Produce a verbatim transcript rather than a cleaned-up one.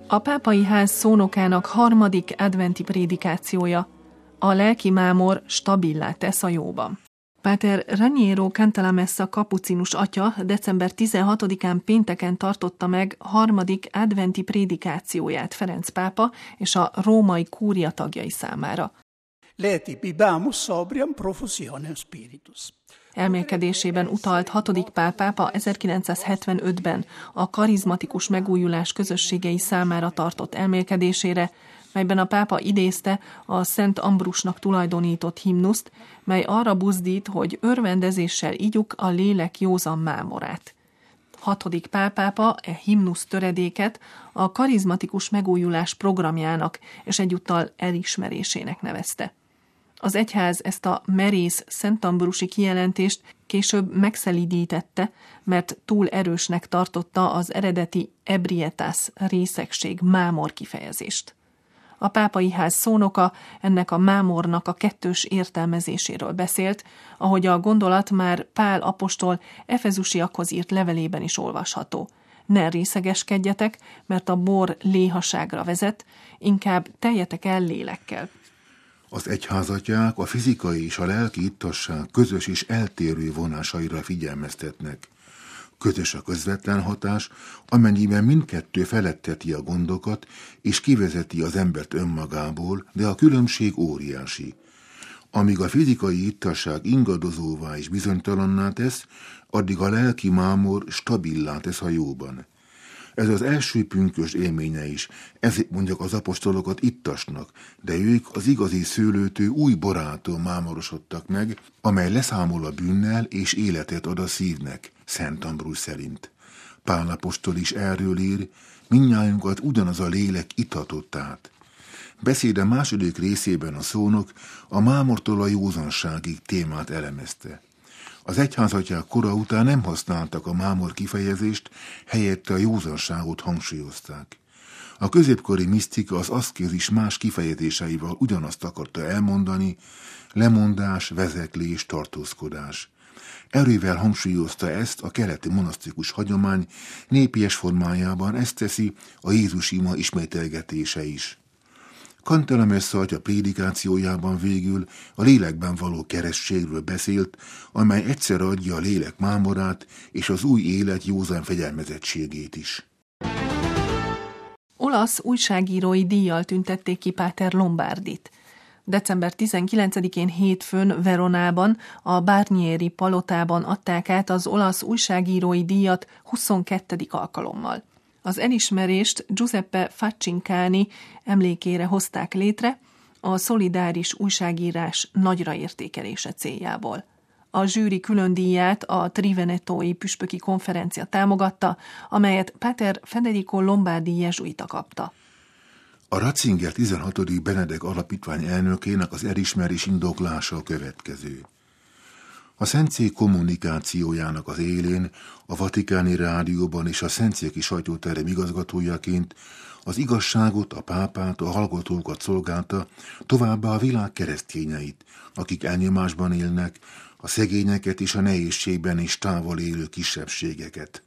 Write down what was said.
A pápai ház szónokának harmadik adventi prédikációja. A lelki mámor stabilá tesz a jóban. Páter Raniero Cantalamessa kapucinus atya december tizenhatodikán pénteken tartotta meg harmadik adventi prédikációját Ferenc pápa és a római kúria tagjai számára. Leti bibamus sobriam profusionem spiritus. Elmélkedésében utalt hatodik Pál pápa ezerkilencszázhetvenötben a karizmatikus megújulás közösségei számára tartott elmélkedésére, melyben a pápa idézte a Szent Ambrusnak tulajdonított himnuszt, mely arra buzdít, hogy örvendezéssel igyuk a lélek józan mámorát. Hatodik Pál pápa e himnusz töredéket a karizmatikus megújulás programjának és egyúttal elismerésének nevezte. Az egyház ezt a merész szentambrusi kijelentést később megszelídítette, mert túl erősnek tartotta az eredeti ebrietas részegség mámor kifejezést. A pápai ház szónoka ennek a mámornak a kettős értelmezéséről beszélt, ahogy a gondolat már Pál apostol efezusiakhoz írt levelében is olvasható. Ne részegeskedjetek, mert a bor léhaságra vezet, inkább teljetek el lélekkel. Az egyházatják a fizikai és a lelki ittasság közös és eltérő vonásaira figyelmeztetnek. Közös a közvetlen hatás, amennyiben mindkettő feletteti a gondokat és kivezeti az embert önmagából, de a különbség óriási. Amíg a fizikai ittasság ingadozóvá és bizonytalanná tesz, addig a lelki mámor stabilá tesz a jóban. Ez az első pünkösd élménye is, ezért mondják az apostolokat ittasnak, de ők az igazi szőlőtő új borától mámorosodtak meg, amely leszámol a bűnnel és életet ad a szívnek, Szent Ambrus szerint. Pál apostol is erről ír, mindnyájunkat ugyanaz a lélek itatott át. Beszéde második részében a szónok a mámortól a józanságig témát elemezte. Az egyházatják kora után nem használtak a mámor kifejezést, helyette a józanságot hangsúlyozták. A középkori misztika az aszkézis más kifejezéseivel ugyanazt akarta elmondani, lemondás, vezeklés, tartózkodás. Erővel hangsúlyozta ezt a keleti monasztikus hagyomány, népies formájában ezt teszi a Jézus ima ismételgetése is. Cantalamessa atya prédikációjában végül a lélekben való keresztségről beszélt, amely egyszer adja a lélek mámorát és az új élet józan fegyelmezettségét is. Olasz újságírói díjjal tüntették ki Páter Lombardit. december tizenkilencedikén hétfőn Veronában, a Barnieri palotában adták át az olasz újságírói díjat huszonkettedik alkalommal. Az elismerést Giuseppe Faccincani emlékére hozták létre a szolidáris újságírás nagyra értékelése céljából. A zsűri külön díját a Trivenetói püspöki konferencia támogatta, amelyet Páter Federico Lombardi jezsuita kapta. A Ratzinger tizenhatodik Benedek alapítvány elnökének az elismerés indoklása a következő. A Szentszék kommunikációjának az élén, a Vatikáni Rádióban és a Szentszéki sajtóterem igazgatójaként az igazságot, a pápát, a hallgatókat szolgálta, továbbá a világ keresztényeit, akik elnyomásban élnek, a szegényeket és a nehézségben és távol élő kisebbségeket.